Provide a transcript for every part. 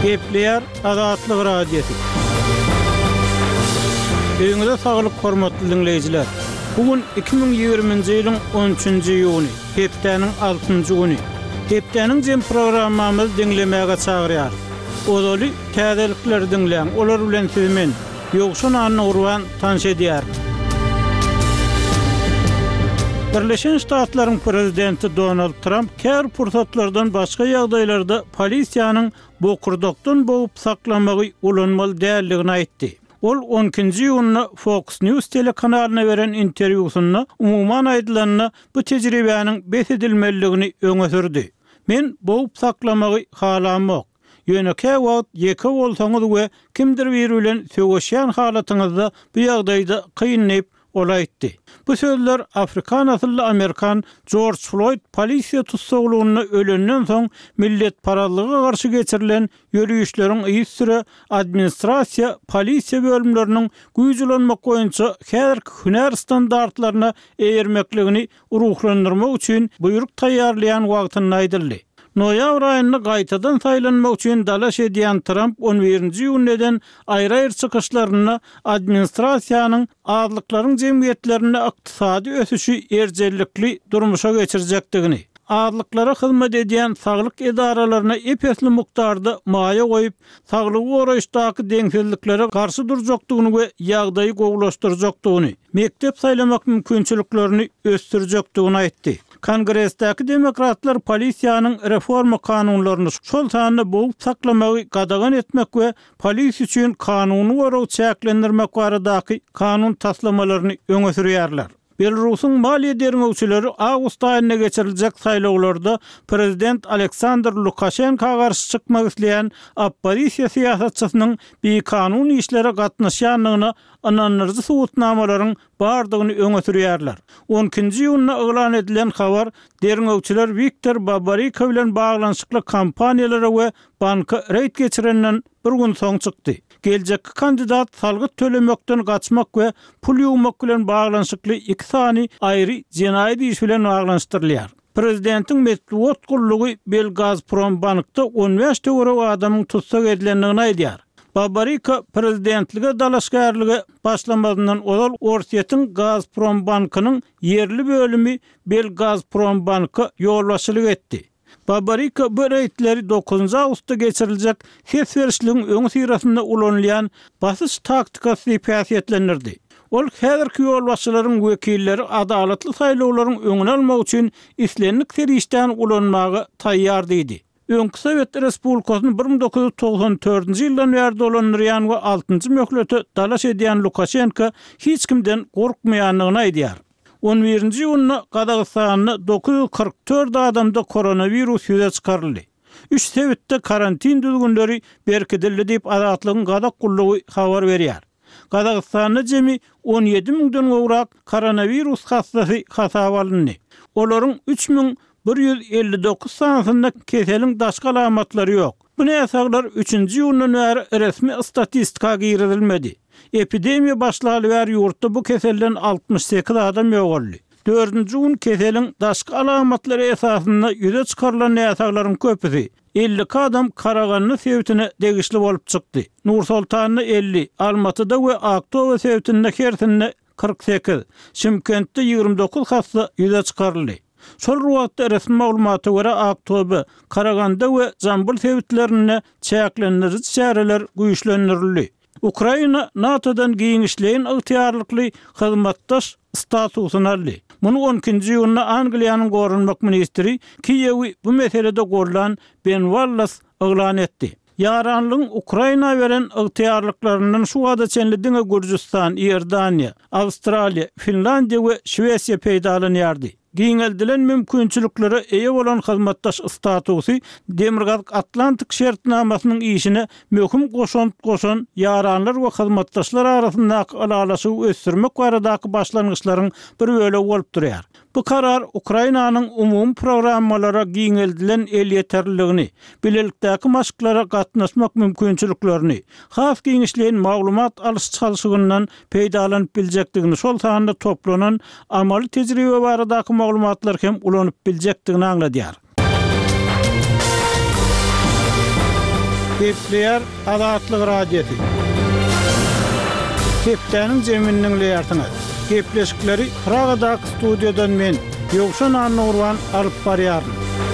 Gepleyer Azatlyk radiosu. Öňüňizde saglyk hormatly dinleýijiler. Bugün 2020-nji ýylyň 13-nji ýuny, hepdeniň 6-njy güni. Hepdeniň jem programmamyzy dinlemäge çagyrýar. Ozaly täzelikler dinleýän, olar bilen sizmen ýogşun anyny urwan tanış edýär. Birleşen Ştatlaryň prezidenti Donald Trump kär pursatlardan başga ýagdaýlarda polisiýanyň bokurdokdan boğup saklamagy ulanmaly däldigini aýtdy. Ol 12-nji ýylyny Fox News telekanalyna beren interwýusynda umumyň aýdylanyny bu tejribäniň besedilmeligini öňe sürdi. Men boğup saklamagy halamok. Ýöneke wagt ýeke bolsaňyz we kimdir biri bilen söwüşýän halatyňyzda bu ýagdaýda kynnyp olaytdy. Bu sözler Afrikan asylly Amerikan George Floyd polisiýa tutsaglygyny ölenden soň millet paralygyna garşy geçirilen ýürüýüşleriň ýyl süre administrasiýa polisiýa bölümleriniň güýjülenmek boýunça häzirki hünär standartlaryna eýermekligini ruhlandyrmak üçin buyruk taýýarlayan wagtyny aýdyldy. Noýabr aýyny gaýtadan saýlanmak üçin dalaş edýän Trump 11-nji ýylydan aýry-aýry çykyşlaryny administrasiýanyň azlyklaryň jemgyýetlerine ykdysady ösüşi erjellikli durmuşa geçirjekdigini, azlyklara hyzmat edýän saglyk edaralaryna epesli mukdarda maýa goýup, saglygy goraýşdaky deňsizliklere garşy durjakdygyny we ýagdaýy gowlaşdyrjakdygyny, mektep saýlamak mümkinçiliklerini östürjakdygyny aýtdy. Kongressdäki demokratlar polisiýanyň reforma kanunlaryny şol sanyny boğup saklamagy gadagan etmek we polis üçin kanuny goraw çäklendirmek baradaky kanun taslamalaryny öňe sürýärler. Belarusyň maliýe dermegçileri awgust aýyna geçiriljek saýlawlarda prezident Aleksandr Lukashenka garşy çykmak isleýän opposisiýa siýasatçysynyň bir kanun işlere gatnaşýanlygyny ananyryjy subutnamalaryň bardygyny öňe sürýärler. 12-nji ýylyna elan edilen habar dermegçiler Viktor Babarika bilen baglanyşykly kampaniýalara we banka reýt geçirenden bir gün soň çykdy. Geljekki kandidat salgyt tölemekden gaçmak we pul ýuwmak bilen baglanyşykly iki sany aýry jenaýat iş bilen baglanyşdyrylýar. Prezidentiň metbuat gullugy Belgazprom bankda 15 töwerek adamyň tutsak edilendigini aýdýar. Babarika prezidentlige dalaşgärligi başlamadından olal Orsiýetiň Gazprom bankynyň yerli bölümi Belgazprom banky ýolbaşçylyk etdi. Babarika bu reýtleri 9 awgustda geçiriljek hesberişligiň öňü sirasynda ulanýan basyş taktikasy päsiýetlendirdi. Ol häzirki ýolbaşçylaryň wekilleri adalatly saýlawlaryň öňüni almak üçin islenlik serişden ulanmagy taýýar diýdi. Öňkü Sowet Respublikasyny 1994-nji ýyldan bäri dolandyrýan we 6-njy möhlete dalaş edýän Lukashenka hiç kimden gorkmaýanlygyny aýdýar. 11-nji ýylyna Gazagystanyň 944 adamda koronavirus ýüze çykaryldy. 3 Sowetde karantin düzgünleri berkidildi diýip Azatlygyň gadak gullugy habar berýär. Gazagystanyň jemi 17.000-den gowrak koronavirus hastasy hasap alındy. Olaryň 3159 sanysynda keseliň daşky alamatlary ýok. Bu näsaglar 3-nji ýyldan bäri resmi statistika girilmedi. Epidemiýa başlaly bäri ýurtda bu keselden 68 adam ýogaldy. 4-nji gün keseliň daşky alamatlary esasynda ýüze çykarylan näsaglaryň köpüsi 50 adam Karaganyny Sewtine degişli bolup çykdy. Nur Sultanyny 50, Almatyda we Aktowe Sewtinde Hersinne 48, Şymkentde 29 hasta ýüze çykaryldy. Şol ruwatda resmi maglumaty görä Aktowe, Karaganda we Jambul Sewtlerine çäklendiriji çäreler güýçlendirildi. Ukraina NATO'dan giňişleýän ygtyarlykly hyzmatdaş statusyny aldy. Muny 12-nji ýylyna Angliýanyň gorunmak ministri Kiyewi bu meselede gorulan Ben Wallace elan etdi. Ýaranlygyň Ukraina beren ygtyarlyklarynyň şu wada çenlediňe Gürjistan, Iordaniýa, Awstraliýa, Finlandiýa we Şwesiýa peýdalanýardy. Giňeldilen mümkinçiliklere eýe bolan hyzmatdaş statusy Demirgaz Atlantik şertnamasynyň işine möhüm goşan ýaranlar we hyzmatdaşlar arasyndaky alalaşygy ösdürmek baradaky başlangyçlaryň bir böle bolup durýar. Bu karar Ukrainanyň umum programmalara giňeldilen el ýeterligini, bilelikdäki maşklara gatnaşmak mümkinçiliklerini, has giňişleýän maglumat alyş çalyşygyndan peýdalanyp biljekdigini, şol sahanda toplanan amaly tejribe baradaky maglumatlar hem ulanyp biljekdigini aňladýar. Gepleýär Azatlyk radiosu. Kepdäniň zeminiň leýartyny. Gepleşikleri Pragadak studiodan men Ýogşan Annurwan alyp barýaryn.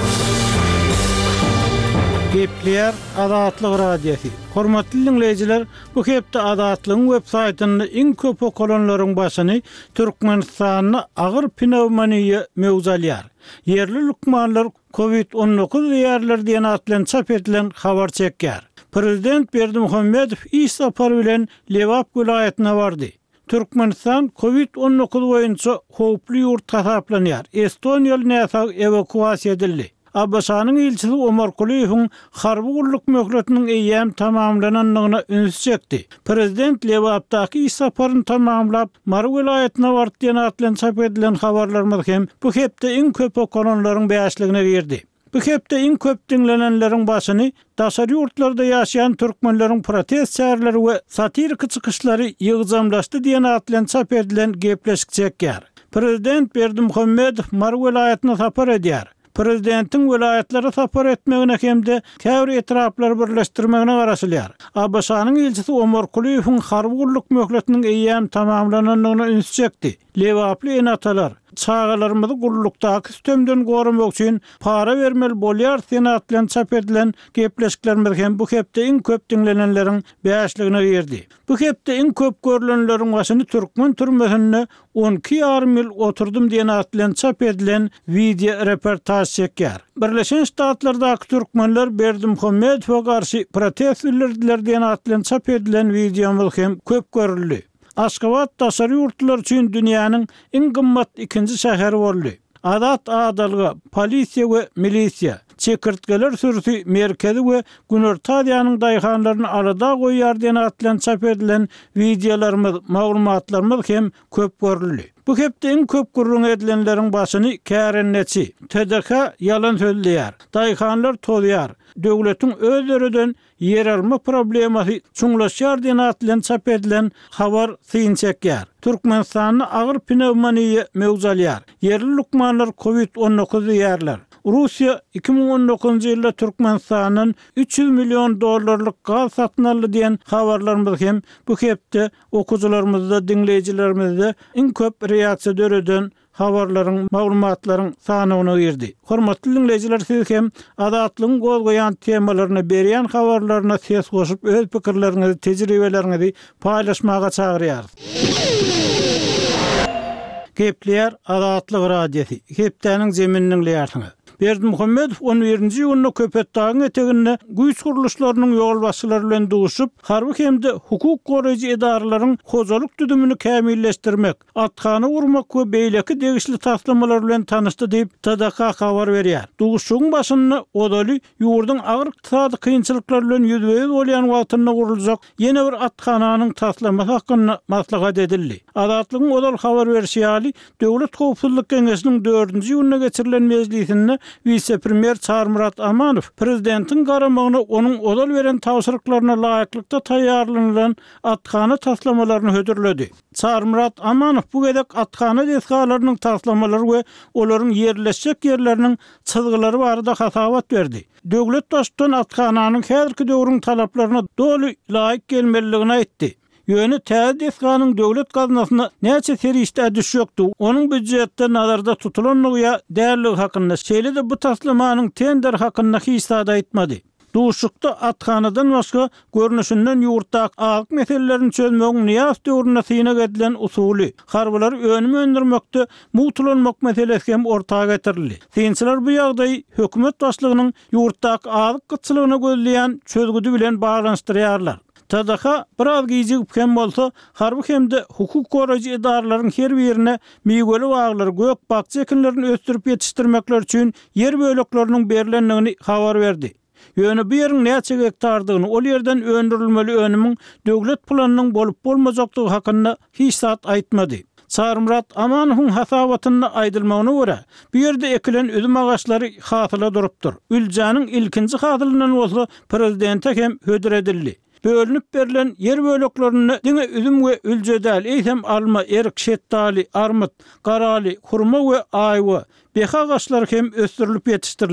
Gepleýär Azatlyk radiosu. Hormatly dinleýijiler, bu hepde Azatlygyň web-saýtyny iň köp okulanlaryň başyny Türkmenistanyň agyr pnevmoniýa mewzalýar. Yerli lukmanlar COVID-19 ýerler diýen atlan çap edilen habar çekýär. Prezident Berdimuhammedow iş sapary bilen Lewap vilayatyna bardy. Türkmenistan COVID-19 boýunça howply ýurt tasaplanýar. Estoniýaly näsa evakuasiýa edildi. Abbasanyň ilçisi Omar Kuliýewiň harby gulluk möhletiniň eýýäm tamamlananyna üns çekdi. Prezident Lewapdaky iş saparyny tamamlap Mar vilayatyna bardy diýen atlan çap edilen habarlarymyz hem bu hepde iň köp okulanlaryň beýasligine girdi. Bu hepde iň köp dinlenenleriň başyny daşary ýurtlarda ýaşaýan türkmenleriň protest çägleri we satirik çykyşlary ýygyjamlaşdy diýen atlan çap edilen gepleşik çekýär. Prezident Berdimuhammedow Mar vilayatyna sapar edýär. Prezidentin vilayatlary sapar etmegine hemde käbir etraplar birleşdirmegine garaşylýar. Abbasanyň ilçisi Omar Kuliýewiň harby gulluk möhletiniň eýýäm tamamlananyna üns çekdi. Lewaply enatalar çağalarymyzy gullukdaky sistemden goramak üçin para bermeli bolýar senatlan çap edilen gepleşiklerimiz hem bu hepde iň köp dinlenenleriň beýasligine girdi. Bu hepde iň köp görülenleriň başyny türkmen türmesinde 12,5 ýyl oturdum diýen atlan çap edilen video reportaj çekýär. Birleşen Ştatlardaky türkmenler Berdimuhammedowa garşy protest bildirdiler diýen atlan çap edilen videomuz hem köp görüldi. Aşgabat daşary ýurtlar üçin dünýäniň iň gymmat ikinji şäheri boldy. Adat adalygy, polisiýa we milisiýa, çekirtgeler sürüsü merkezi we Günertadiýanyň daýhanlaryny arada goýýar diýen atlan çap edilen videolarymyz, maglumatlarymyz hem köp görüldi. Bu hepde iň köp gurrun edilenleriň başyny kärenneçi, TDK ýalan söýleýär, daýhanlar tolýar, döwletiň özlerinden yer alma problemasy çuňlaşýar diýen atlan çap edilen habar syň çekýär. Türkmenistanyň agyr pnevmoniýa mewzalýar. Yerli lukmanlar COVID-19 ýerler. Russiya 2019 ýylda Türkmenistanyň 300 milyon dollarlyk gaz satyn aldy diýen habarlarymyz hem bu hepde okuwçylarymyzda, dinleýijilerimizde iň köp reaksiýa döreden habarlaryň, maglumatlaryň sanyna girdi. Hormatly dinleýijiler, siz hem Azatlygyň gozgoýan temalaryna berýän habarlaryna ses goşup öz pikirleriňizi, tejribeleriňizi paýlaşmaga çagyrýar. Gepleýär Azatlyk radiosu. Hepdäniň zeminiň leýartyny. Berdimuhammedow 11-nji ýylyny Köpetdagyň eteginde güýç guruluşlarynyň ýol başçylary bilen duşup, harby hemde hukuk goraýjy edaralaryň hojalyk düdümini kämilleşdirmek, atkany urmak we beýleki degişli taslamalar bilen tanışdy diýip TDK habar berýär. Duşugyň başyny odaly ýurduň agyr ykdysady kynçylyklar bilen ýüzbeýiz bolýan wagtynda guruljak ýene bir atkananyň taslamasy hakkynda maslahat edildi. Azatlygyň odal habar berýän ýaly Döwlet Howpsuzlyk Keňeşiniň 4-nji ýylyna geçirilen mejlisinde Vice-Premier Sarmrat Amanow prezidentin garamagyna onuň odal beren tawşyryklaryna laýyklykda taýýarlanan atkany taslamalaryny hödürledi. Sarmrat Amanow bu gedek atkany deskalarynyň taslamalary we olaryň yerleşjek ýerleriniň çyzgylary barada hasabat berdi. Döwlet daşdan atkanyň häzirki döwrüň talaplaryna doly laýyk gelmeliligini aýtdy. Ýöne täze döwlet gaznasyna näçe serişde düşýokdy. Onuň büdjetde nazarda tutulanlygy ýa därligi hakynda şeýle-de bu taslamanyň tender hakynda hiç zat aýtmady. Duşukda atkanadan başga görnüşinden ýurtdaky agyk meselelerini çözmegiň niýas döwrüne syna edilen usuly, harbylar önüme öndürmekde mutulanmak meselesi hem ortaga getirildi. Synçylar bu ýagdaýy hökümet başlygynyň ýurtdaky agyk gyçylygyna gözleýän çözgüdi bilen baglanşdyrýarlar. TDK biraz giyicik hem bolsa, harby hemde hukuk goraýjy edaralaryň her birine miýgeli baglar, gök bakça ekinlerini östürüp ýetişdirmekler üçin yer bölekleriniň berilenligini habar berdi. Ýöne bu ýeriň näçe hektardygyny, ol ýerden öndürilmeli önümiň döwlet planynyň bolup bolmajakdygy hakynda hiç zat aýtmady. Sarmrat Amanowyň hasabatyna aýdylmagyna görä, bu ýerde ekilen üzüm agaçlary hasyla durupdyr. Üljanyň ilkinji hasylynyň bolsa prezidente hem hödür edildi. Bölünüp berilen yer böleklerini diňe üzüm we üljedäl, eýsem alma, erik, şettali, armut, garaly, hurma we aýwa, beha agaçlary hem östürilip ýetişdirilýär.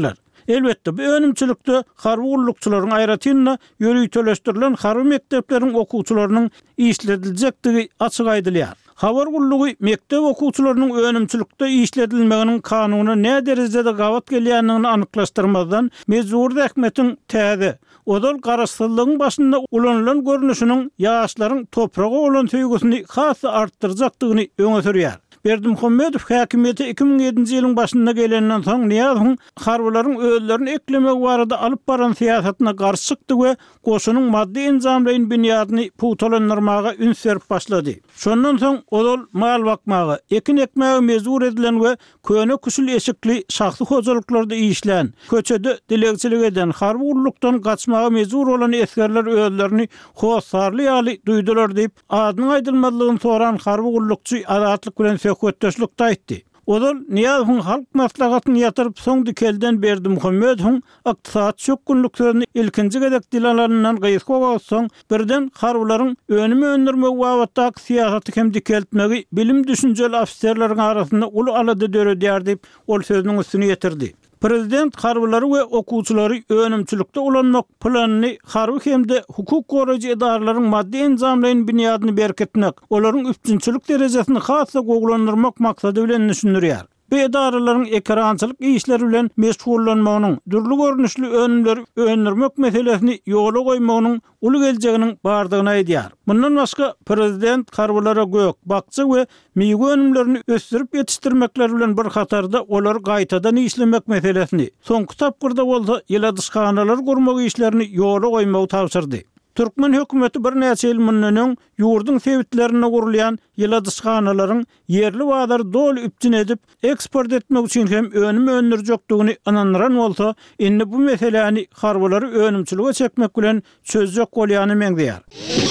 Elbette bu önümçülükde harby gullukçylaryň aýratynna ýörüýteleşdirilen harby mekdepleriň okuwçylarynyň işlediljekdigi açyk aýdylýar. Habar gullugy mektep okuwçylarynyň önümçülükde işledilmeginiň kanuny ne derejede gawat gelýändigini anyklaşdyrmadan mezur häkmetiň täze odal garaşsyzlygyň başynda ulanylan görnüşiniň ýaşlaryň topraga olan töýgüsini hasy artdyrjakdygyny öňe sürýär. Berdimuhammedow häkimeti 2007-nji ýylyň başynda gelenden soň Niýazowyň harbylaryň özlerini eklemek barada alyp baran siýasatyna garşy çykdy we goşunyň maddi enzamlaryň binýadyny puwtalandyrmaga üns berip başlady. Şondan soň odal mal bakmagy, ekin ekmäge mezur edilen we köne küçül eşikli şahsy hojuluklarda işlän, köçede dilegçilik eden, harby gullukdan gaçmaga mezur olan eskerler özlerini hosarly ýaly duýdular diýip adynyň aýdylmadygyny soran harby gullukçy adatlyk bilen söhbetdeşlikde aýtdy. Odal Niýazowyň halk maslahatyny ýatyryp soň dikelden Berdimuhammedowyň ykdysat çökünliklerini ilkinji gedek dilanlaryndan gysga soň birden harbylaryň önüme öndürmek wagtdaky siýasaty hem dikeltmegi bilim düşünjeli ofitserleriň arasynda uly alady döredýär diýip ol sözüniň üstüne ýetirdi. Prezident harbylary we okuwçylary önümçülükde ulanmak planyny harby hemde hukuk goraýjy edaralaryň maddi enzamlaryň binýadyny berketmek, olaryň üstünçilik derejesini hasy goglandyrmak maksady bilen düşünýär. Bu edaralaryň ekrançylyk işleri bilen meşgullanmagynyň, dürli görnüşli önümleri öňürmek meselesini ýola goýmagynyň uly geljeginiň bardygyny aýdýar. Bundan başga prezident harbylara gök, bakçy we miýgi önümlerini ösdürip ýetişdirmekler bilen bir hatarda olar gaýtadan işlemek meselesini, soňky tapgyrda bolsa ýyladyşkanalar gurmak işlerini ýola goýmagy tapşyrdy. Türkmen hökümeti bir näçe ýyl mundan ýurdun sebitlerine gurulýan ýyladyşkanalaryň yerli wagtlar dol üpçün edip eksport etmek üçin hem önüme öndürjekdigini anandyran bolsa, indi bu meseleni harbylary önümçülüge çekmek bilen çözjek bolýany meňdeýär.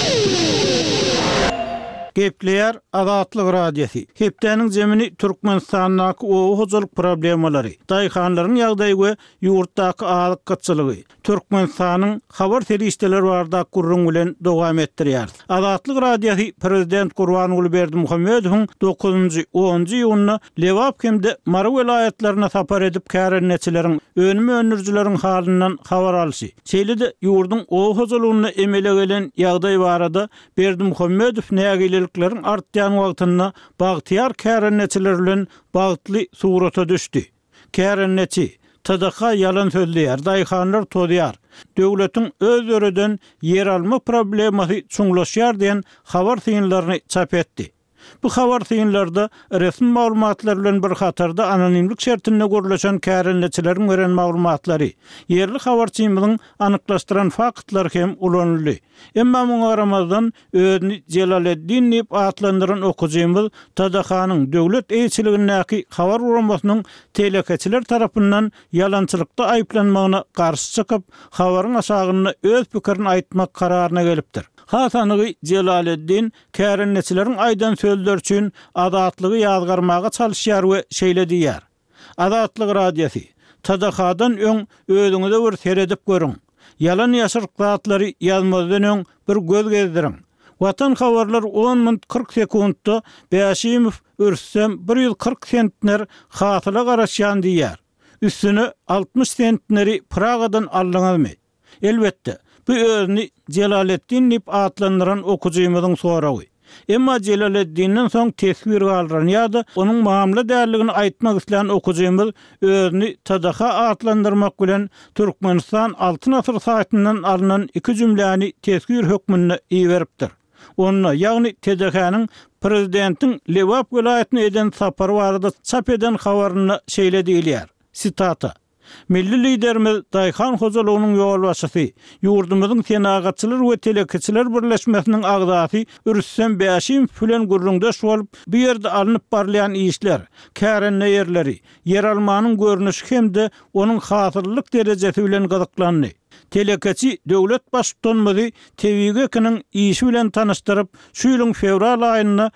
Gepleýär Azatlyk radiosi. Hepdeniň jemini Türkmenistanyň o hojuluk problemalary, daýhanlaryň ýagdaýy we ýurtdaky alyk gatçylygy, Türkmenistanyň habar serişdeler barada gurrun bilen dowam etdirýär. Azatlyk radiosi prezident Gurbanuly Berdimuhammedowyň 9-njy 10-njy ýylyna Lewap hemde Mara welaýatlaryna sapar edip kärenneçileriň, önüme öndürjüleriň halyndan habar alşy. Şeýle-de ýurdun o hojulugyna emele gelen ýagdaýy barada Berdimuhammedow nägeleriklerin artýan wagtynda bagtyar kärenneçiler bilen bagtly surata düşdi. Kärenneçi TDK yalan sözleýär, daýhanlar todýar. Döwletiň öz öreden yer alma problemasy çuňlaşýar diýen habar synlaryny çap etdi. Bu habar synlarda resmi maglumatlar bilen bir hatarda anonimlik şertine görülen kärenleçileriň beren maglumatlary, yerli habarçymyň anyklaşdyran faktlar hem ulanýly. Emma muňa garamazdan özüni Celaleddin diýip atlandyran okuwçymyz TDK-nyň döwlet eýçiligindäki habar uramasynyň telekeçiler tarapyndan yalançylykda aýplanmagyna garşy çykyp, habaryň aşagyny öz pikirini aýtmak kararyna gelipdir. Hasanygy Celaleddin kärenneçileriň aýdan sözler üçin adatlygy ýazgarmaga çalyşýar we şeýle diýär. Adatlyk radiosi TDK-dan öň özüňize bir seredip görüň. Yalan ýaşyryk zatlary ýazmadan öň bir göz gezdiriň. Watan habarlar 10 minut 40 sekundda Bäşimow örsem 140 sentner hatyla garaşýan diýär. Üstüne 60 sentneri Pragadan alınýarmy? Elbetde bu özüni Celaleddin diýip atlandyran okuwçymyzyň soragy. Emma Celaleddin'den soň tesbir galyran ýa-da onuň maamla därligini aýtmak isleýän okuwçymyz özüni TDK atlandyrmak bilen Türkmenistan altyn asyr saýtyndan alynan 2 jümläni tesbir hökmüne iýeripdir. Onna ýagny TDK-nyň prezidentiň Lewap welaýatyna eden sapary barada çap eden habaryna şeýle diýilýär. Sitata: Milli liderimiz Daýhan hojulugynyň ýolbaşçysy, ýurdumyzyň senagatçylar we telekeçiler birleşmesiniň agdasy Rüssem Bäşimow bilen gurrundaş bolup, bu ýerde alınıp barlayan işler, kärenne ýerleri, yer almanyň görnüşi hemde onuň hasyrlyk derejesi bilen gyzyklandy. Telekeçi döwlet başçysyny TVG-niň işi bilen tanystyryp, şu ýylyň fevral aýyna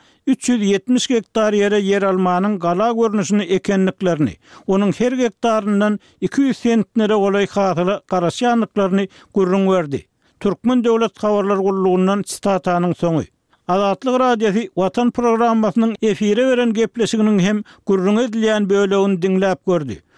370 hektar ýere yer almanyň gala görnüşini ekenliklerini, onuň her hektaryndan 200 sentnere golay hasyla garaşýanlyklaryny gurrun berdi. Türkmen döwlet habarlar gullugyndan Sitatanyň soňy. Azatlyk radiosi Watan programmasynyň efire beren gepleşiginiň hem gurrun edilýän bölegini dinläp gördi.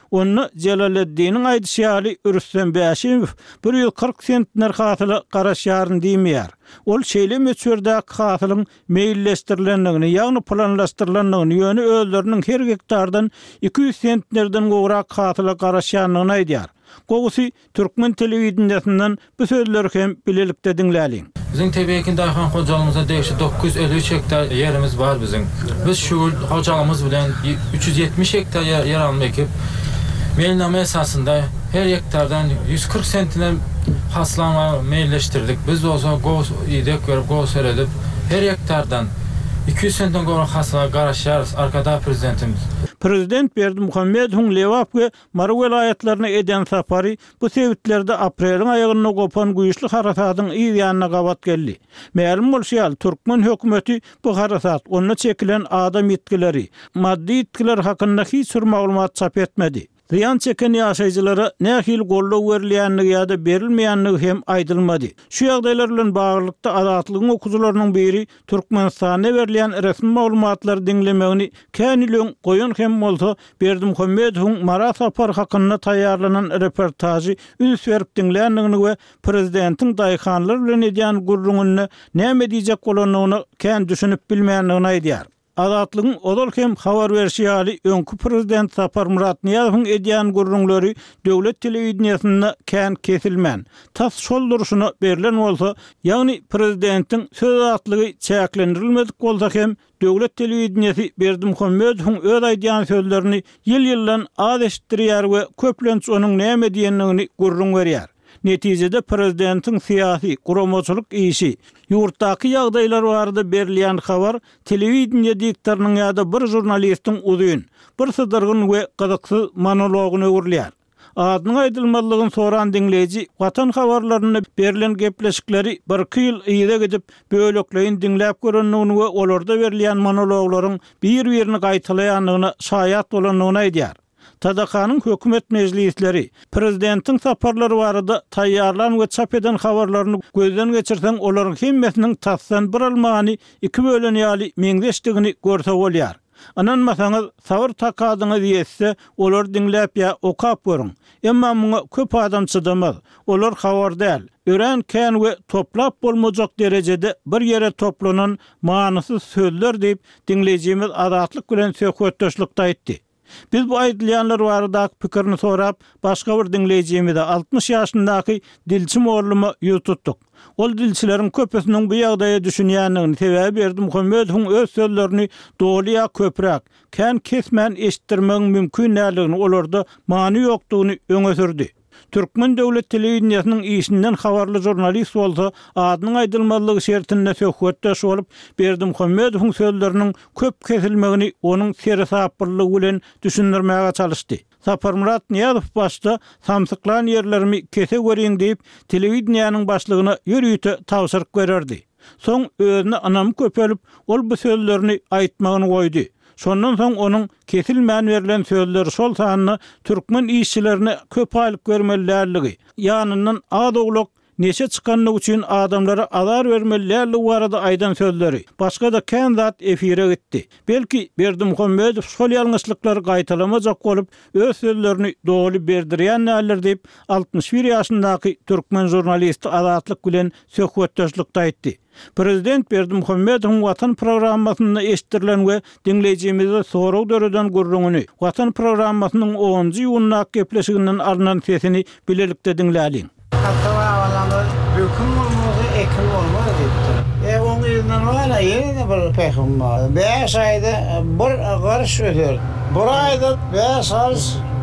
Onu Celaleddin'in aýdyşýaly Rüstem Bäşimow 140 sentner hatyly garaşýaryn diýmeýär. Ol şeýle meçhurdäki hatylyň meýilleşdirilendigini, ýagny planlaşdyrylandygyny, ýöne özleriniň her hektardan 200 sentnerden gowrak hatyly garaşýarlygyny aýdýar. Gowusy Türkmen telewizionynyň bu sözleri hem bilelikde diňläliň. Bizim Tebekin Dayhan hocalığımıza değişik 953 hektar yerimiz var bizim. Biz şu hocalığımız bilen 370 hektar yer almak ekip mailname esasında her hektardan 140 sentine haslanma mailleştirdik. Biz olsa goz idek verip goz seredip her hektardan 200 sentten gorak hasla garaşyarız arkada prezidentimiz. Prezident Berdimuhammedowyň Lewapga Mara welaýatlaryna eden sapary bu sebitlerde aprelyň aýagyna gopan güýçli harasatyň ýanyna gawat geldi. Ma'lum bolýar, Türkmen hökümeti bu harasat, onda çekilen adam ýetkileri, maddi ýetkiler hakynda hiç bir maglumat çap etmedi. Ziyan çeken ýaşaýjylara nähil gollaw berilýänligi ýa-da berilmeýänligi hem aýdylmady. Şu ýagdaýlar bilen baglykda azatlygyň okuwçylarynyň biri Türkmenistana berilýän resmi maglumatlary dinlemegini käniliň goýan hem bolsa Berdimuhammedowyň Mara sapar hakynda taýýarlanan reportajy üns berip dinländigini we prezidentiň daýhanlar bilen edýän gurrungyny näme diýjek bolanyny kän düşünüp bilmeýänligini aýdýar. Azatlygyň odol hem habar berýäli öňkü prezident Sapar Murat Niýazowyň edýän gurrunlary döwlet telewizionyna kän kesilmän. Tas şol duruşuna berilen bolsa, ýagny prezidentiň söz azatlygy çäklendirilmedik bolsa hem döwlet telewizionyasy Berdimuhammedowyň öz aýdýan sözlerini ýyl-ýyldan az eşitdirýär we köplenç onuň näme diýenligini gurrun berýär. Netijede prezidentiň syýasy guramaçylyk işi, ýurtdaky ýagdaýlar barada berilýän habar telewizionýa diktarynyň ýa-da bir jurnalistiň uzun, bir sydyrgyn we gyzyksyz monologuny öwürlýär. Adynyň aýdylmalygyny soran dinleýiji watan habarlaryny berilen gepleşikleri bir ýyl ýyda gidip bölekleýin dinläp görenligini we olarda berilýän monologlaryň bir-birini gaýtalaýanlygyna şaýat bolanyny aýdýar. Tadakanyň hökümet meclisleri, prezidentiň saparlary barada taýýarlan we çap eden habarlaryny gözden geçirsen olaryň hemmesiniň tasdan bir almany iki bölenýäli meňzeşdigini görse bolýar. Anan masaňyz sabyr takadyňy diýse, olar dinläp ýa okap görüň. Emma muňa köp adam çydamaz. Olar habar däl. Ören kän we toplap bolmajak derejede bir ýere toplanan manysyz sözler diýip dinleýijimiz azatlyk bilen söhbetdeşlikde aýtdy. Biz bu aýdylýanlar barada pikirini sorap, başga bir dinleýijimize 60 ýaşyndaky Dilçim oğlumy ýututdyk. Ol dilçilerin köpesiniň bu ýagdaýa düşünýänligini sebäbi Berdimuhammedowyň öz sözlerini dogly köprak, kän kesmän eşitdirmek mümkin näligini, olarda many ýokdugyny öňe sürdi. Türkmen döwlet telewizionynyň işinden habarly jurnalist bolsa, adynyň aýdylmalygy şertinde söhbetdeş bolup, Berdimuhammedowyň sözleriniň köp kesilmegini onuň sersapyrlygy bilen düşündirmäge çalışdy. Sapar Murat Niýazow başda samsyklan ýerlerimi kese görýän diýip telewizionynyň başlygyna ýürüýte tawsyryk bererdi. Soň özüne anam köpelip, ol bu sözlerini aýtmagyny goýdy. Şondan soň onuň kesilmän berilen sözleri şol sanyny türkmen işçilerine köp aýlyk bermelilerligi, ýanyndan adowluk neçe çykanlyk üçin adamlara azar bermelilerligi barada aýdan sözleri. Başga da kän zat efire gitdi. Belki Berdimuhammedow şol ýalňyşlyklary gaýtalamajak bolup, öz sözlerini dogly berdirýän näler diýip 61 ýaşyndaky türkmen jurnalisti azatlyk bilen söhbetdeşlikde aýtdy. Prezident Berdimuhammedowyň Watan programmasyna eşitdirilen we dinleýijimize soraw döreden gurrungyny, Watan programmasynyň 10-njy ýylyna gepleşiginden arnan sesini bilelikde dinläliň. Hatta alanlar hüküm olmadı, ekim olmadı dedi. Onun yüzünden hala yeni de bir pekim var. 5 ayda bir karış ötüyor. Bir ayda 5 karış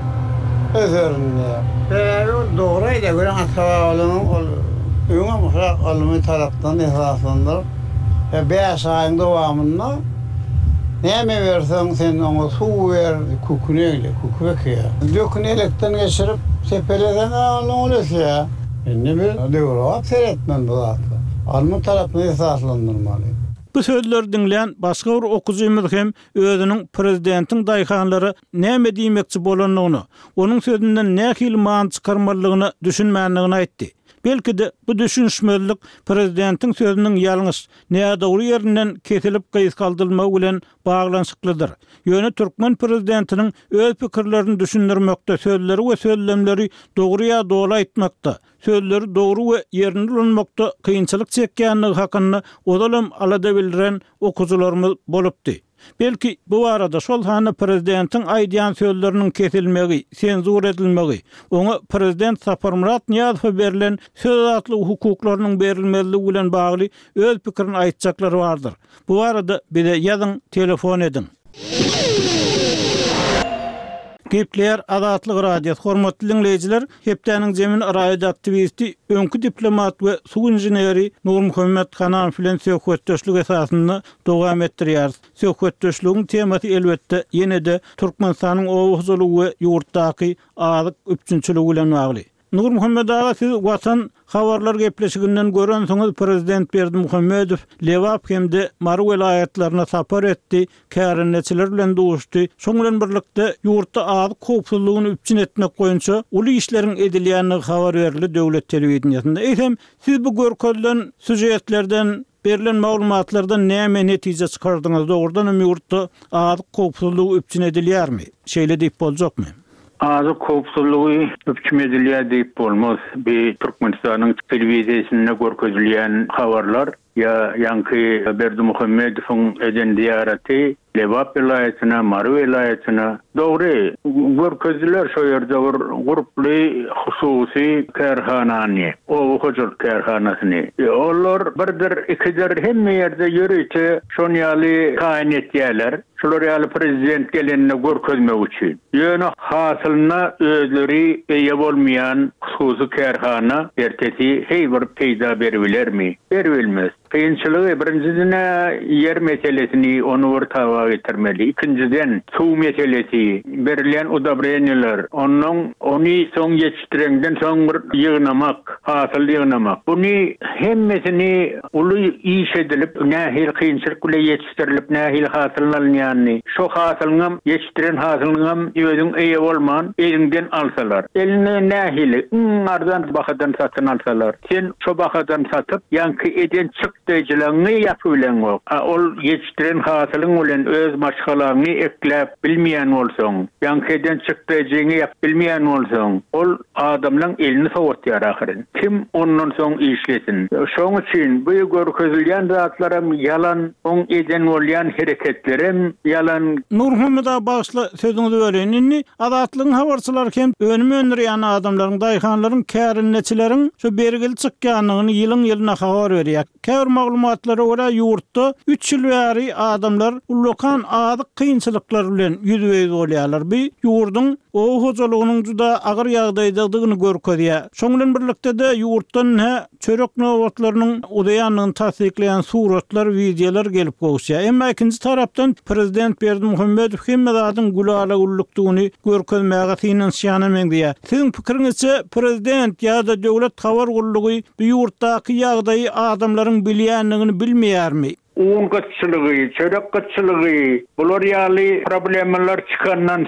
ötüyorum diyor. Doğruyla gören hatta alanın Öňe mutlak almy tarapdan esaslandyr. 5 aýyň dowamında näme berseň sen oňa suw ber, kukuneyle, kukubekýa. Dökünelekden geçirip sepeleden alňyňy näme döwrap seretmen bulatdy. Almy tarapdan esaslandyrmaly. Bu sözler dinleyen başga bir okuwjymyz hem özüniň prezidentiň daýhanlary näme diýmekçi bolanyny, onuň sözünden nähili man çykarmalygyny düşünmänligini aýtdy. Belki de bu düşünşmezlik prezidentin sözünün ýalňyş, näme dogry ýerinden kesilip gysgaldylmagy bilen baglanşyklydyr. Ýöne Türkmen prezidentiniň öz pikirlerini düşündirmekde, sözleri we sözlemleri dogry ýa doly aýtmakda, sözleri dogry we ýerinde ulanmakda kynçylyk çekýänligi hakynda odalam alada bildiren okujularymyz bolupdy. Belki bu arada şol hana prezidentin aýdýan sözleriniň kesilmegi, senzur edilmegi, oňa prezident Saparmurat Niýazowa berilen söz atly hukuklarynyň berilmezligi bilen bagly öz pikirini aýtjaklary bardyr. Bu arada bize ýazyň, telefon edin. Gepler Azatlyk Radio hormatly dinleýijiler, hepdeniň jemin radio aktivisti, öňkü diplomat we suw inженери Nurmuhammed Hanan bilen söhbetdeşlik esasynda dowam etdirýär. Söhbetdeşligiň temasy elbetde ýene-de Türkmenistanyň owuzlugy we ýurtdaky azyk üçinçiligi bilen bagly. Nurmuhammed ağa, siz watan habarlar gepleşiginden gören soňuz prezident Berdimuhammedow Lewap hemde Mary vilayatlaryna sapar etdi, kärinleçiler bilen duşdy. Şoň bilen birlikde ýurtda azyk howpsuzlygyny üçin etmek goýunça uly işleriň edilýänligi habar berildi döwlet telewizionyasynda. Eýsem, siz bu görkezlen süjetlerden berilen maglumatlardan näme netije çykardyňyz? Dogrudan ýurtda azyk howpsuzlygy üçin edilýärmi? Şeýle diýip boljakmy? Azyk howpsuzlygy hüküm edilýär diýip bolmaz. Bir Türkmenistanyň telewiziýasyna görkezilýän habarlar ya Yankı Berdimuhammedowyň eden ziýaraty Lewap vilayatyna, Mary vilayatyna dogry görkezdiler. Şo ýerde bir gruply hususy kärhanany, o hojur kärhanasyny. Onlar birdir, ikidir hemme ýerde ýörüýte şonu ýaly taýin etýärler. Şolar ýaly prezident gelenine görkezmek üçin. Ýöne hasylyna özleri eýe bolmaýan hususy kärhana ertesi heýbir peýda berilermi? Berilmez. Kıyınçılığı birinciden yer meselesini onu ortağa getirmeli. İkinciden su meselesi, verilen udabreynler, onu son yetiştirenden son bir yığınamak, hasıl yığınamak. Bunu hemmesini ulu iş edilip, nahil kıyınçılık bile yetiştirilip, nahil hasılın yani. Şu hasılın, yetiştiren hasılın özün iyi olman, elinden alsalar. Eline nahili, ardan bakadan satın alsalar. Sen şu bakadan satıp, yankı eden çıktıcılığını yapıbilen o. Ol yetiştiren hasılın bilen öz maşgalaryny ekläp bilmeýän bolsaň, yankeden çıktıcyny yap bilmeýän bolsaň, ol adamlaryň elini sowatýar ahyryn. Kim ondan soň işlesin? Şoň üçin bu görkezilýän zatlarym yalan, on eden bolýan hereketlerim yalan. Nurmuhammed ağa, başla sözüňizi berenin. Azatlygyň habarçylary hem önüme öndürýän adamlaryň, daýhanlaryň, kärinleçileriň şu bergil çykýanlygyny ýylyň-ýylyna habar berýär. Käbir maglumatlara görä ýurtda 3 ýyl bäri adamlar ulokan azyk kynçylyklar bilen ýüzbeýiz bolýarlar. Bu ýurdun o hojalygynyň juda agyr ýagdaýdadygyny görkezýär. Şoň bilen birlikde de ýurtdan çörek nowatlarynyň udaýanlygyny tasdikleýän suratlar, videolar gelip goýuşýar. Emma ikinji tarapdan prezident Berdimuhammedow hemme zadyň gulala ullukdygyny görkezmäge synanýan diýär. Siziň pikiriňizçe prezident ýa-da döwlet habar gullugy bu ýurtdaky ýagdaýy adamlaryň bilýänligini bilmeýärmi? Un kaççılığı, çörek kaççılığı, bular ýaly problemler çıkandan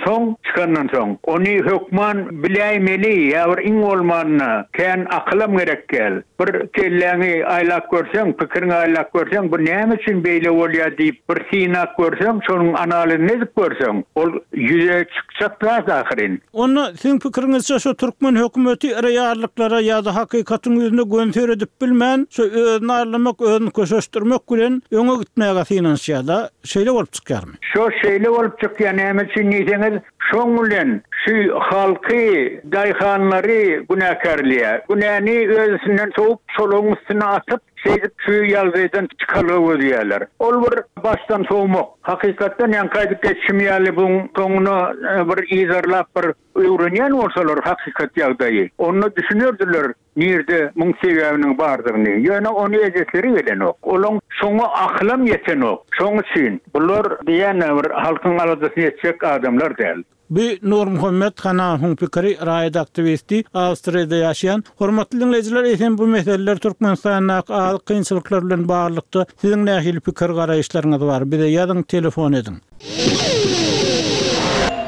soň, onu hökman biläýmeli, ýa-da iň bolmanyna kän aklam gerek gel. Bir kelläňi aýlap görseň, pikirini aýlap görseň, bu näme üçin beýle bolýar diýip bir synap görseň, şonuň analizyny edip görseň, ol ýüze çykjak ahyryn. Onu siň pikiriňizçe şu Türkmen hökümeti reýallyklara ýa-da hakykatyň ýüzüne gönser edip bilmän, şu özüni arlamak, özüni köşeşdirmek bilen öňe gitmäge synanýar, şeýle bolup çykýarmy? Şo şeýle bolup çykýar, näme üçin diýseňiz, şoň bilen şu halky, daýhanlary günäkärliýär. Günäni özünden soğup şoluň üstüne atyp, şu ýalgydan çykalyp ödýärler. Ol bir baştan soğumak. Hakykatdan ýankaýdy geçmeýärli bu soňuna bir izarlap bir öwrenýän bolsalar hakykat ýagdaýy. Onu düşünýärdiler. Nirde mung sebäbiniň bardygyny. Ýöne onu ejesleri bilen ok. Olaň şoňa aklam ýeten ok. Şoň üçin bular diýen bir halkyň aladysyny ýetjek adamlar däl. Bir Nurmuhammed Hanan pikiri raýat aktivisti, Awstriýada ýaşaýan. Hormatly dinleýijiler, eýsem bu meseleler Türkmenistanyň azyk kynçylyklar bilen baglykda siziň nähili pikir garaýşlaryňyz bar? Bize ýazyň, telefon edin.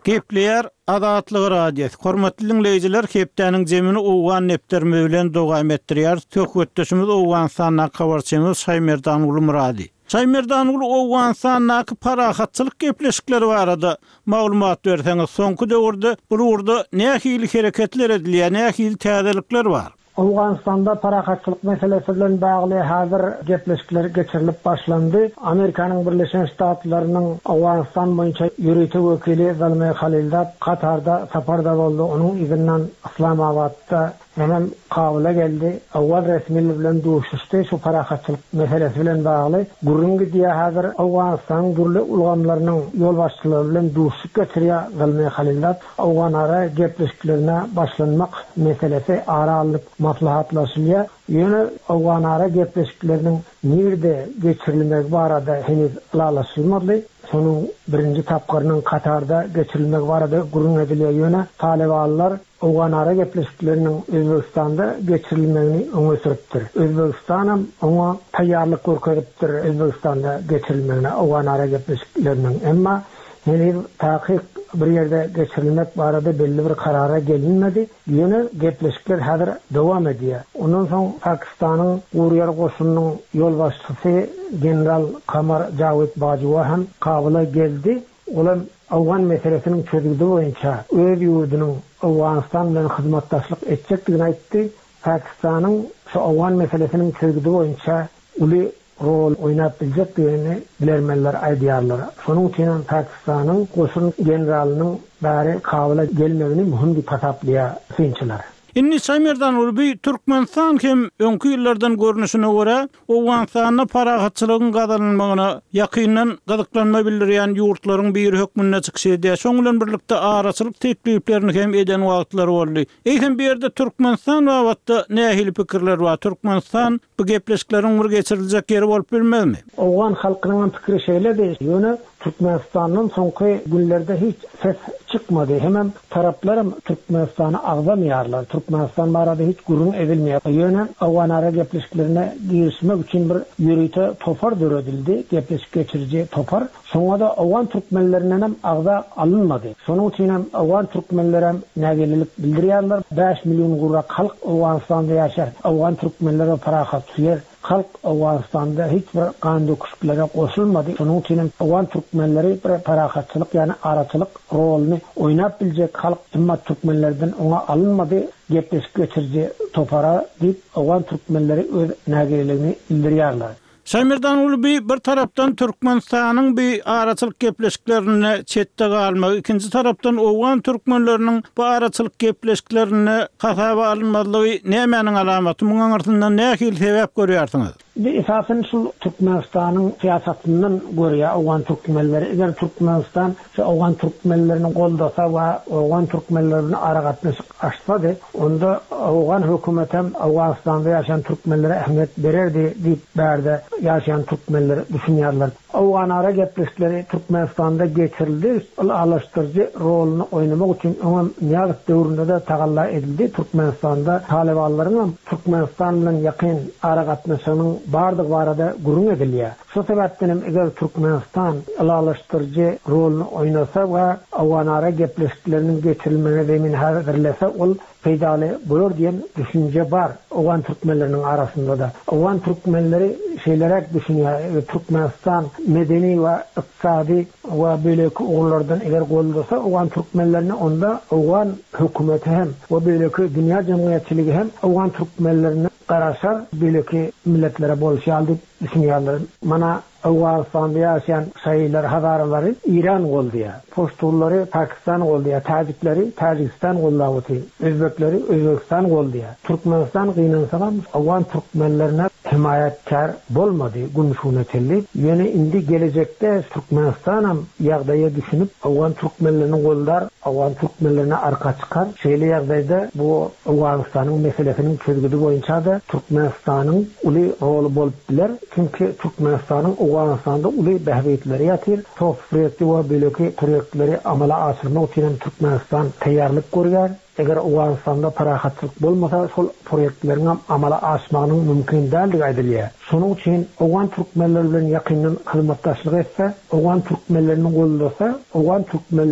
Gepleyer Adatlyk radiosu. Hormatly dinleyijiler, hepdeniň jemini Owgan nepderme bilen dowam etdirýär. Töhwetdeşimiz Owganstanyň habarçymyz Şaýmerdan Ulu Muradi. Şaýmerdan Ulu Owganstanyň parahatçylyk gepleşikleri barada maglumat berseňiz, soňky döwürde bu urda nähili hereketler edilýär, nähili täzelikler bar? Awganistanda parahatçylyk meselesi bilen bagly hazır gepleşikler geçirilip başlandy. Amerikanyň Birleşen Ştatlarynyň Awganistan boýunça ýürütme wekili Zalmay Khalilzad Katarda saparda boldy. Onuň izinden Islamabadda hemen Kabul'a geldi. Awwal resmiler bilen duşuşdy şu parahatçylyk meselesi bilen bagly. Gurrungy diýe hazır Awganistan gurly ulgamlarynyň ýol başçylygy bilen duşup geçirýär Zalmay Khalilzad. Awgan ara gepleşiklerine başlanmak meselesi aralyk maslahatlaşylýar. Ýöne Awgan ara gepleşikleriniň nerede geçirilmek barada heniz laşylmady. Sonuň birinji tapgyrynyň Katarda geçirilmek barada gurrun edilýär. Ýöne talebanlar Awgan ara gepleşikleriniň Özbegistanda geçirilmegini öňe süripdir. Özbegistan oňa taýýarlyk görkezipdir Özbegistanda geçirilmegine Awgan ara gepleşikleriniň. Emma heniz taýyk bir ýerde geçirilmek barada belli bir karara gelinmedi. Ýöne gepleşikler hazır dowam edýär. Ondan soň Pakistanyň Gurýar goşunynyň ýol başçysy general Qamar Javed Bajwa hem Kabul'a geldi. Olam Awgan meselesiniň çözüldüğü boýunça öz ýurdunyň Awganistan bilen hyzmatdaşlyk etjekdigini aýtdy. Pakistanyň şu Awgan meselesiniň çözüldüğü boýunça uly rol oynap biljekdigini bilermenler aýdýarlar. Şonuň üçin Pakistanyň goşun generalynyň bäri Kabul'a gelmegini mühim bir tasaplýar synçylar. Inni Şaýmerdan Ulu Türkmenistan hem öňkü ýyllardan görnüşine görä Owganstanyň parahatçylygyň gazanylmagyna ýakyndan gazyklanma bildirýän ýurtlaryň bir hökmüne çykşy. Şoň bilen birlikde araçylyk tekliplerini hem eden wagtlar boldy. Eýsem bir ýerde Türkmenistan wagtda nähili pikirler bar? Türkmenistan bu gepleşikleriň bir geçiriljek ýeri bolup bilmezmi? Awgan halkynyň pikiri şeýle ýöne Türkmenistanyň soňky günlerde hiç ses çıkmadı. Hemen taraplarım Türkmenistan'a agzamýarlar. Türkmenistan barada hiç gurrun edilmeýär. Ýöne Awgan ara gepleşiklerine girişmek için bir ýürüýte topar döredildi. Gepleşik geçirici topar. Soňra da Awgan türkmenlerinden hem agza alınmadı. Şonuň üçin hem Awgan türkmenleri hem nägelilik bildirýärler. 5 million gurra halk Awganistanda ýaşar. Awgan türkmenleri parahat suýar. Halk Awganistanda hiç bir kan döküşlere koşulmadı. Şonuň üçin Awgan türkmenleri bir parahatçylyk ýani araçylyk rolunu oynap biljek halk emma türkmenlerden oňa alınmadı. Gepleşik geçirici topara diýip Awgan türkmenleri öz nägeliligini bildirýärler. Şaýmerdan Ulu bir tarapdan Türkmenistanyň bir araçylyk gepleşiklerine çetde galmak, ikinji tarapdan Awgan türkmenleriniň bu araçylyk gepleşiklerine hasaba alınmadygy nämeniň alamaty? Muňa artyndan nähili sebäp görýärsiňiz? Esasen şu Türkmenistan'ın siyasetinin görüyor Awgan Türkmenleri. Eğer Türkmenistan şu Awgan Türkmenlerini goldasa ve Awgan Türkmenlerini aragatmışık açsadı, onda Awgan hükümeti Awganistan'da yaşayan Türkmenlere ehemmiyet verirdi deyip berdi yaşayan Türkmenleri düşünüyorlar. Awgan ara gepleşikleri Türkmenistan'da geçirildi. Alaştırıcı rolunu oynamak için onun niyazet dövründe de tagalla edildi. Türkmenistan'da talebanların Türkmenistan bilen yakın aragatmışının bardyk barada gurrun edilýär. Şu sebäpden eger Türkmenistan alaştırıcı rolunu oynasa we Awgan ara gepleşikleriniň geçirilmegine zemin hazırlasa ol peýdaly bolar diýen düşünje bar Awgan türkmenleriniň arasynda da. Awgan türkmenleri şeýlerek düşünýär. Türkmenistan medeni we ykdysady we böleki ogullardan eger goldasa Awgan türkmenlerini onda Awgan hökümeti hem we böleki dünýä jemgyýetçiligi hem Awgan türkmenlerini garaşar böleki milletlere bolşýar diýip düşünýärler. Mana Awganistan'da yaşayan şaýlar hazarlary İran goldyýar. Poştulları Pakistan goldyýar. Tajikleri Tajikistan goldaýar. Özbekleri Özbekistan goldyýar. Türkmenistan gynansagan Awgan türkmenlerine himayetkar bolmady günşuna telli. Ýöne indi gelecekde Türkmenistan hem ýagdaýa düşünüp Awgan türkmenlerini goldar, Awgan türkmenlerine arka çıkar. Şeýle ýagdaýda bu Awganistanyň meselesiniň çözgüdi boýunça da Türkmenistanyň uly rolu bolup biler. Çünki Türkmenistanyň Awganistan'da uly behbetleri ýatyr. Sofreti we böleki projektleri amala aşyrmak üçin Türkmenistan taýýarlyk görýär. Eger Awganistan'da parahatçylyk bolmasa şol projektlerini amala aşmagynyň mümkin däldi aýdylýar. Şonuň üçin Awgan türkmenleri bilen ýakyndan hyzmatdaşlyk etse, Awgan türkmenlerini gollasa, Awgan türkmenleri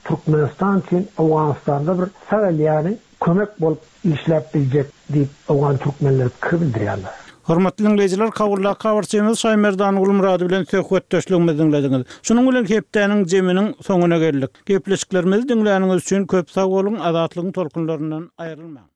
Türkmenistan için Awganistanda bir säwelýäni kömek bolup işläp biljek diýip Awgan türkmenleri bildirýärler. Hormatly dinleyijiler, kawurla kawarçymyz Şaýmerdan Ulmurady bilen söhbetdeşligimizi dinlediňiz. Şunuň bilen hepdäniň jeminiň soňuna geldik. Gepleşiklerimizi dinläniňiz üçin köp sag bolun, azatlygyň tolkunlaryndan aýrylmaň.